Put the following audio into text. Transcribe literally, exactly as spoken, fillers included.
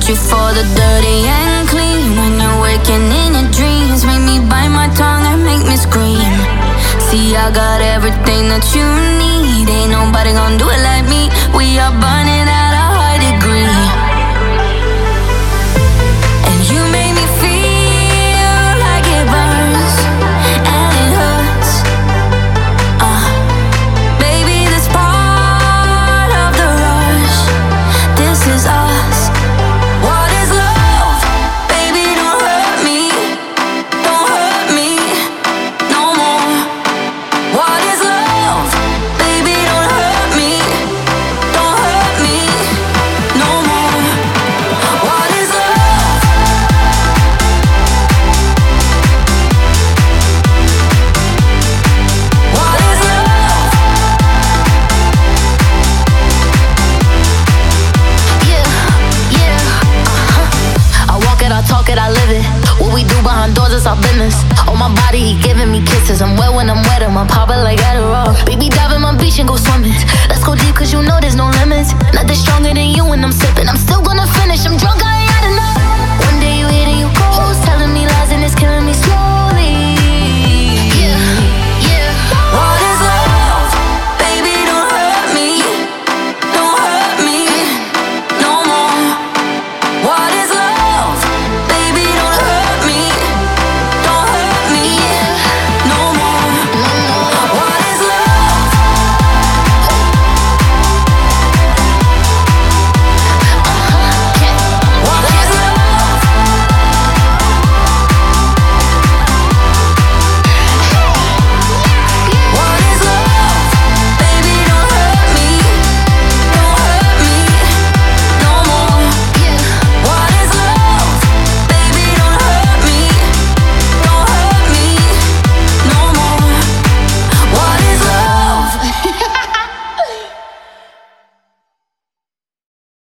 you for the dirty and clean. When you're waking in your dreams, make me bite my tongue and make me scream. See, I got everything that you need. Ain't nobody gonna do it like me. We are burning at a high degree. And you make me feel like it burns and it hurts. Uh, baby, this part of the rush. This is us. What is love? Baby, don't hurt me. Don't hurt me no more. What is love? Baby, don't hurt me. Don't hurt me no more. What is love? What is love? Yeah, yeah, uh-huh. I walk it, I talk it, I live it. What we do behind doors is our business. On my body, he giving me kisses. I'm wet when I'm wet, I'm